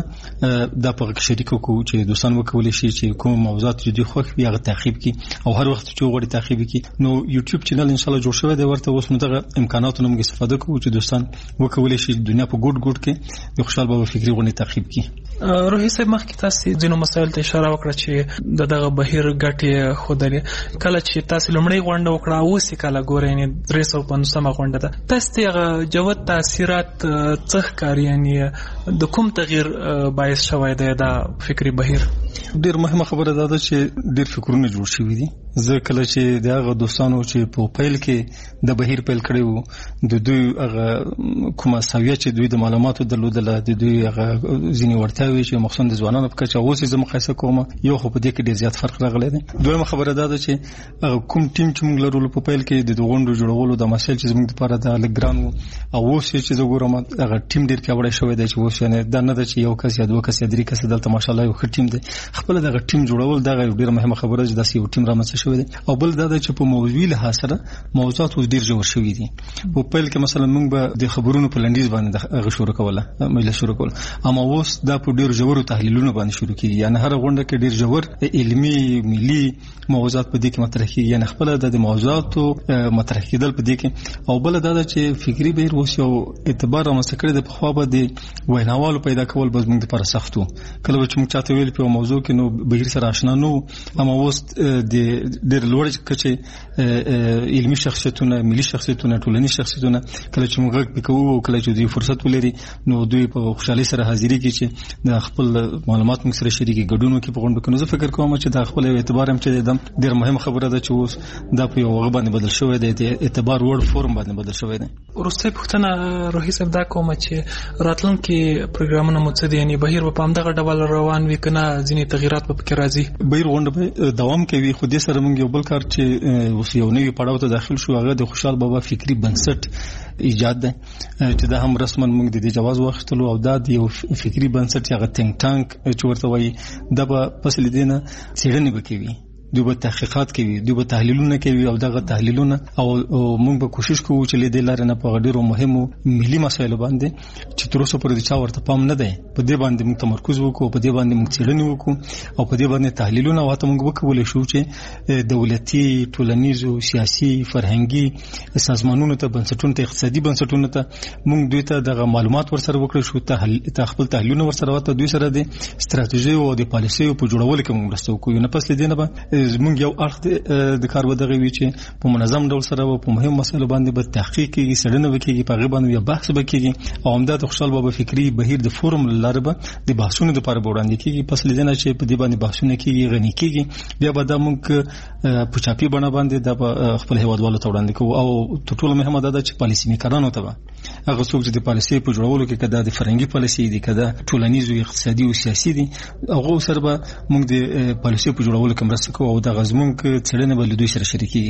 د په کې شریک کوو چې دوستان وکولای شي چې کوم موضوعات چې دوی خوښ وي هغه تعقیب کړي او هر وخت چې وغواړي تعقیب کړي. نو یوټیوب چینل ان شاء الله جوړ شوی دی ورته اوس موږ دغه امکاناتونو موږ استفاده کوو چې دوستان وکولای شي دنیا په ګډ ګډ کې د خوشحال بابا فکری غونډه تعقیب کړي. روحي صاحب مخکې تاسو ځینو مسایل ته اشاره وکړه چې د دغه بهیر ګټې خودلې کله چې تاسو لمړی غونډه وکړه اوس کله ګورئ یعنی درې سوه پنځوسمه غونډه ده تاسو ته جوت تاثیرات څه کار یعنی د کوم تغییر باعث شوی دی دا فکری بهیر؟ ډیر مهمه خبره ده چې ډیر فکرونه جوړ شوي دي. زه کله چې دغه دوستانو چې په پیل کې د بهیر پیل کړی وو د دوی هغه کومه سویه چې دوی د معلوماتو درلودله د دوی هغه ځینې وړتیاوې چې مخصوصا د ځوانانو په کچه اوس یې زه مقایسه کوم یو خو په دې کې ډیر زیات فرق راغلی دی. دویمه خبره ده چې کوم ټیم چې موږ لرلو په پیل کې د غونډو جوړولو د مسایل چې موږ لپاره د لګران وو او اوس چې زه ګورم هغه ټیم ډیر پیاوړی شوی دی چې اوس یعنی دا نه ده چې یو کس یا دوه کس یا درې کس دلته ماشاءالله یو ښه ټیم دی. خپل دغه ټیم جوړول دغه ډیره مهمه خبره ده چې داسې یو ټیم رامنځته شوی دی. او بل دا ده چې په موضوعي لحاظ سره موضوعات اوس ډیر جوړ شوي دي. په پیل کې مثلا موږ به د خبرونو په لنډیز باندې هغه شروع کوله مجلس شروع کول اما اوس دا په ډیر ژورو تحلیلونو باندې شروع کیږي یعنی هر غونډه کې ډیر ژور علمي ملي موضوعات په دې کې مطرح کیږي یعنی خپل د موضوعاتو مطرح کېدل په دې کې. او بل دا ده چې فکری بهیر اوس یو اعتبار رامنځته کړی د پخوا به د ویناوالو پیدا کول به موږ لپاره سخت وو. کله چې موږ چاته ویل په موضوع کې نو بهیر سره آشنا نو اما اوس د ډیر لوړ کچې علمي شخصیتونه ملي شخصیتونه ټولنیز شخصیتونه کله چې موږ وکړو کله چې دوی فرصت ولري نو دوی په خوشحالي سره حاضرې کې چې د خپل معلومات موږ سره شریکي ګډونو کې په غونډو کې. نو زه فکر کوم چې دا خپل اعتبار هم چې د ډیر مهمه خبره ده چې اوس دا په یو وغه باندې بدل شوی دی د اعتبار وړ فورم باندې بدل شوی دی. ورسته پښتنه روحي صاحب دا کوم چې راتلونکي پروګرامونه مو څه دي یعنی بهیر په همدغه ډول روان وي کنه ځینې تغیرات په کې راځي؟ بهیر غونډه به دوام کوي خو دې سره موږ یو بل کار چې اوس یو نوی پړاو ته داخل شو هغه د خوشحال بابا فکری بنسټ ایجاد ده چې دا هم رسما موږ د دې جواز واخیستلو او دا د یو فکری بنسټ هغه تینک ټانک چې ورته وایي دا به پس لیدنه څېړنې وکوي دوی به تحقیقات کوي دوی به تحلیلونه کوي او دغه تحلیلونه او موږ به کوشش کوو چې له دې لارې نه په ډیرو مهمو ملي مسایلو باندې چې تر اوسه پورې د چا ورته پام نه دی په دې باندې موږ تمرکز وکړو په دې باندې موږ څېړنې وکړو او په دې باندې تحلیلونه او ته موږ وکولای شو چې دولتي ټولنیزو سیاسي فرهنګي سازمانونو ته بنسټونو ته اقتصادي بنسټونو ته موږ دوی ته دغه معلومات ورسره وکړو شو ته خپل تحلیلونه ورسره وته دوی سره د ستراتیژي او د پالیسیو په جوړولو کې موږ مرسته وکړو. نه پس لیدنه به زمونږ یو اړخ د کار ودغه وی چې په منظم ډول سره په مهم مسایلو باندې به تحقیق کیږي څېړنه وکړي په غو باندې بحث وکړي او همدا د خوشحال بابا فکری بهیر د فورم لاره به د بحثونو لپاره وړاندې کیږي. پس لیدنه چې په دې باندې بحثونه کیږي غني کیږي بیا به د موږ په چاپی بڼه باندې د خپل هیوادوالو ته وړاندې کوو او ټول مهمه ده چې پالیسي میکارانو ته هغه څوک چې د پالیسي په جوړولو کې کده د فرهنګي پالیسي دي کده ټولنیز او اقتصادي او سیاسي دي هغه سره به موږ د پالیسي په جوړولو کې مرسته کوو او د غزمون کې څېړنه به دوی سره شریکي.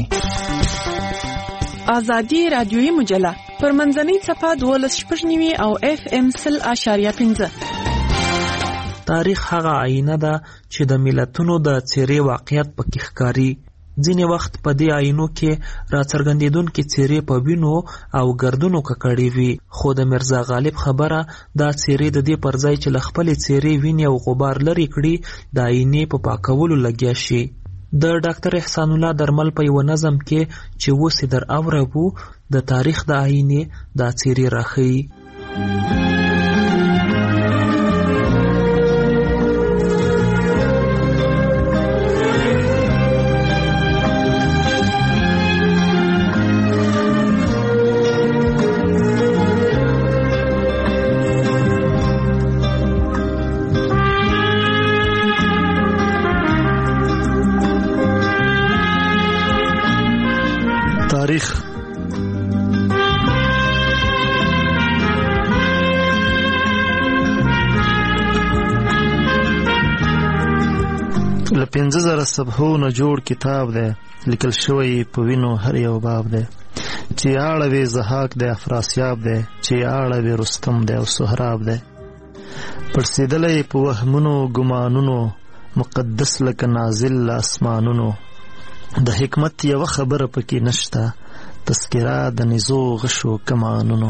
ازادي رادیوي مجله پر منځنۍ صفحه دولس شپږ نیوي او اف ام سل اشاریه پنځه. تاریخ هغه آینه ده چې د ملتونو د څېرې واقعیت پکې ښکاري. ځینې وخت په دې آینو کې راڅرګندېدونکې څېرې په وینو او ګردونو ککړې وي خو د مرزا غالب خبره دا څېرې د دې پر ځای چې له خپلې څېرې وینې او غبار لرې کړي د آینې په پاکولو لګیا شي. د ډاکټر احسان الله درمل په یو نظم کې چې اوس یې در اوربو د تاریخ د آینې دا څېرې راښیي. تاریخ. له پنځه زره صفحو نه جوړ کتاب دی، لیکل شوی په وینو هر یو باب دی، چې اړوي زحاک دی افراسیاب دی، چې اړوي رستم دی او سهراب دی. پړسېدلی په وهمونو ګمانونو، مقدس لکه نازل له اسمانونو. د حکمت یوه خبره پکې نشته، تذکره د نزو غشو کمانونو.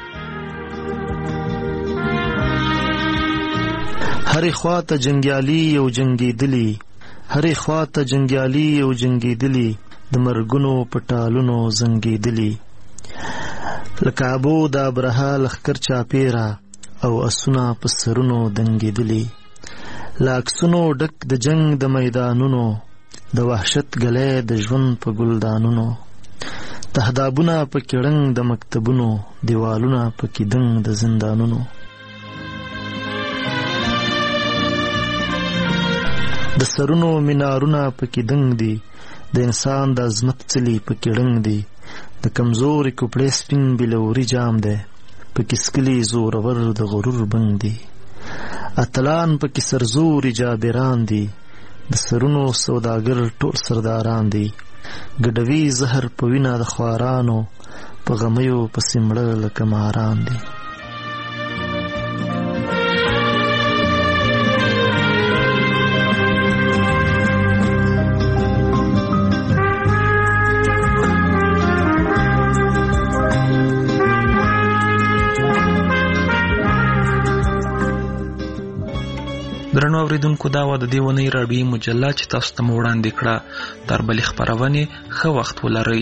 هرې خواته جنګیالي او جنګېدلي، هرې خواته جنګیالي او جنګېدلي، د مرګونو په ټالونو زنګېدلي. لکه ابو د ابرهه لښکر چاپېره، او اسونه په سرونو دنګېدلي. له عکسونو ډک د جنګ د میدانونو، د وحشت ګلی د ژوند په ګلدانونو. تهدابونه پکې ړنګ د مکتبونو، دیوالونه پکې دنګ د زندانونو. د سرونو منارونه پکې دنګ دي، د انسان د عظمت څلي پکې ړنګ دي. د کمزوري کوپړې سپین بلوري جام دی، پکې سکلي زورور د غرور بنګ دي. اتلان پکې سرزوري جابران دي، د سرونو سوداګر ټول سرداران دي. ګډوي زهر په وینه د خوارانو، په غمیو پسې مړه لکه ماران دي. درنو اوریدونکو، دا وه د دې اونۍ راډیویي مجله چې تاسو ته مو وړاندې کړه. تر بلې خپرونې ښه وخت ولرئ.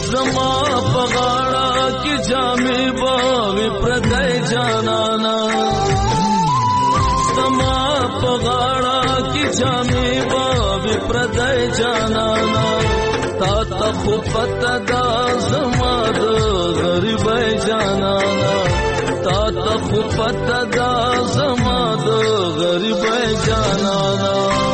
زما پغاړه کې جامې باوي پردای جانانا زما پغاړه کې جامې باوي پردای جانانا تا ته خو پته دا زما د غریبۍ جانانا تا ته خو پته دا زما د غریبۍ جانانا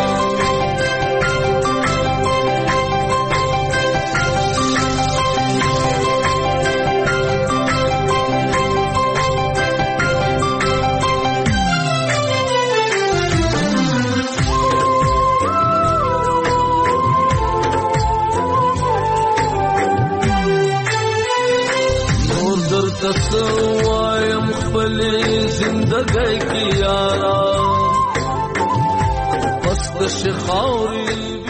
تسوایم خپلې زندګۍ کې یارا پس د شخاوري